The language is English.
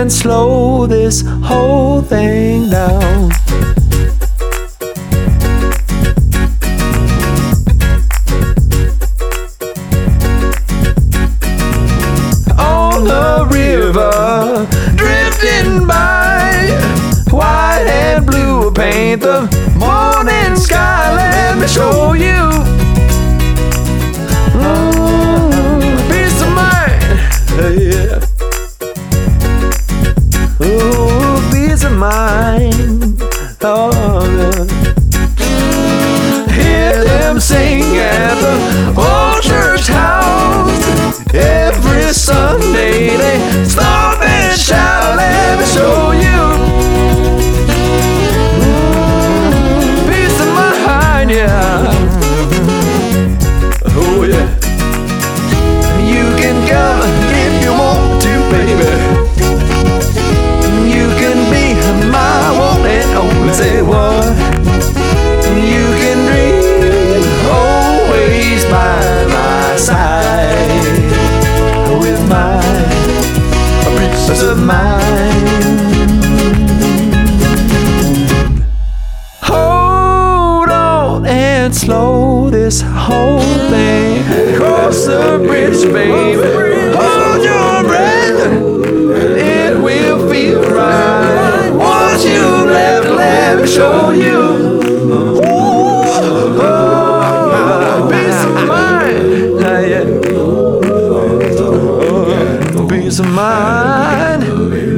and slow this whole thing down. On the river, drifting by, white and blue paint the morning sky. Let me show you peace of mind. Yeah. Oh, peace of mind. Oh, yeah. Hear them sing at the old church house. Every Sunday they stop and shout. Let me show you peace of mind, yeah. Oh yeah. You can come if you want to, baby. You can be my one and only. Say what? You can dream always by my side with my peace of mind. Hold on and slow this whole thing. Cross the bridge, baby. Hold your breath. It will feel right. Once you left, let me show you. Peace of mind. Yeah. Peace of mind.